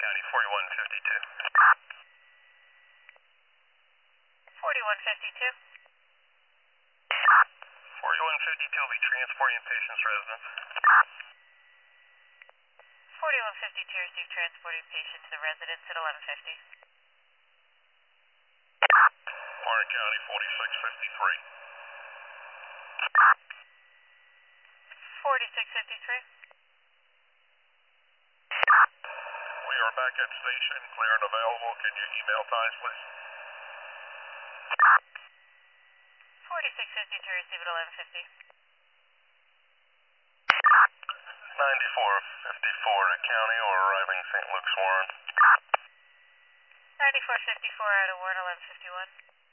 County, 4152. 4152. 4152 will be transporting patients residence. 4152 received transporting patient to the residence at 1150. Warren County, 4653. 4653. We are back at station, clear and available. Can you email times, please? 4653 received at 1150. 9454 to County or arriving St. Luke's, Warren. 9454 out of Warren, 1151.